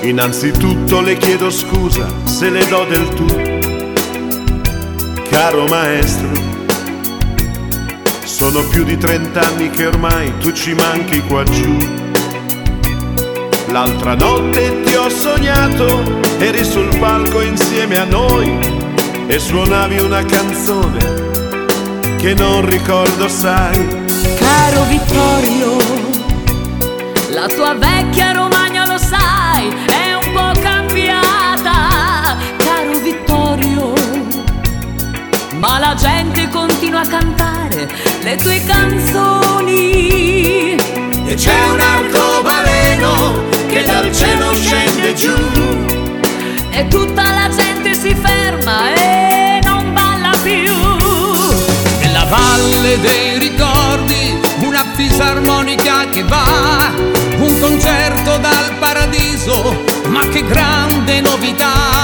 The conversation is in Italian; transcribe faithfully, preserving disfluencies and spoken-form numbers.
Innanzitutto le chiedo scusa se le do del tu, caro maestro. Sono più di trent'anni che ormai tu ci manchi qua giù. L'altra notte ti ho sognato, eri sul palco insieme a noi e suonavi una canzone che non ricordo, sai. Caro Vittorio, la tua vecchia Romagna, lo sai, è un po' cambiata, caro Vittorio, ma la gente continua a cantare le tue canzoni. E c'è un arcobaleno che dal cielo scende giù, e tutta la gente si ferma e non balla più. Nella valle dei ricordi una fisarmonica che va, un concerto dal paradiso, ma che grande novità!